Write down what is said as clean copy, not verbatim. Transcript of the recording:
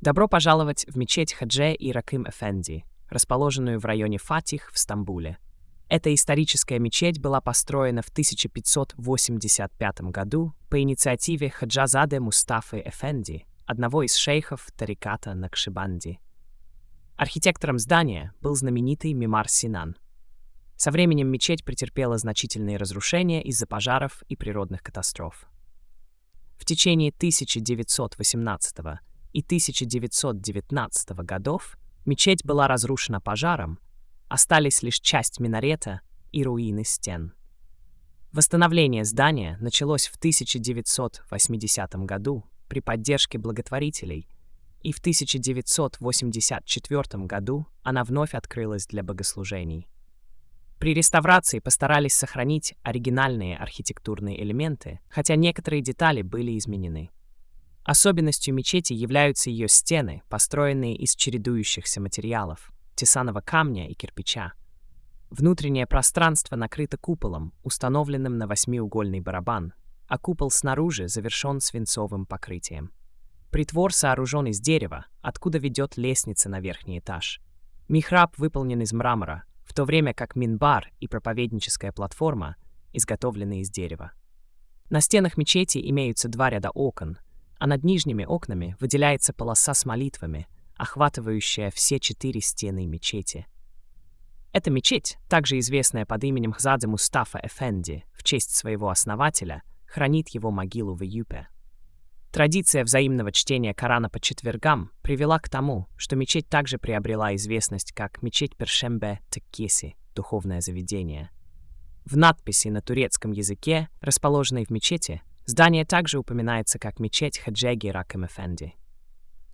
Добро пожаловать в мечеть Хадже и Ракым Эфенди, расположенную в районе Фатих в Стамбуле. Эта историческая мечеть была построена в 1585 году по инициативе Хаджазаде Мустафы Эфенди, одного из шейхов тариката Накшибанди. Архитектором здания был знаменитый Мимар Синан. Со временем мечеть претерпела значительные разрушения из-за пожаров и природных катастроф. В течение 1918 и 1919 годов мечеть была разрушена пожаром, остались лишь часть минарета и руины стен. Восстановление здания началось в 1980 году при поддержке благотворителей, и в 1984 году она вновь открылась для богослужений. При реставрации постарались сохранить оригинальные архитектурные элементы, хотя некоторые детали были изменены. Особенностью мечети являются ее стены, построенные из чередующихся материалов – тесаного камня и кирпича. Внутреннее пространство накрыто куполом, установленным на восьмиугольный барабан, а купол снаружи завершен свинцовым покрытием. Притвор сооружен из дерева, откуда ведет лестница на верхний этаж. Михраб выполнен из мрамора, в то время как минбар и проповедническая платформа изготовлены из дерева. На стенах мечети имеются два ряда окон, а над нижними окнами выделяется полоса с молитвами, охватывающая все 4 стены мечети. Эта мечеть, также известная под именем Хзаде Мустафа Эфенди в честь своего основателя, хранит его могилу в Эюпе. Традиция взаимного чтения Корана по четвергам привела к тому, что мечеть также приобрела известность как мечеть Першембе Теккеси, духовное заведение. В надписи на турецком языке, расположенной в мечети, здание также упоминается как мечеть Хаджеги Ракым Эфенди.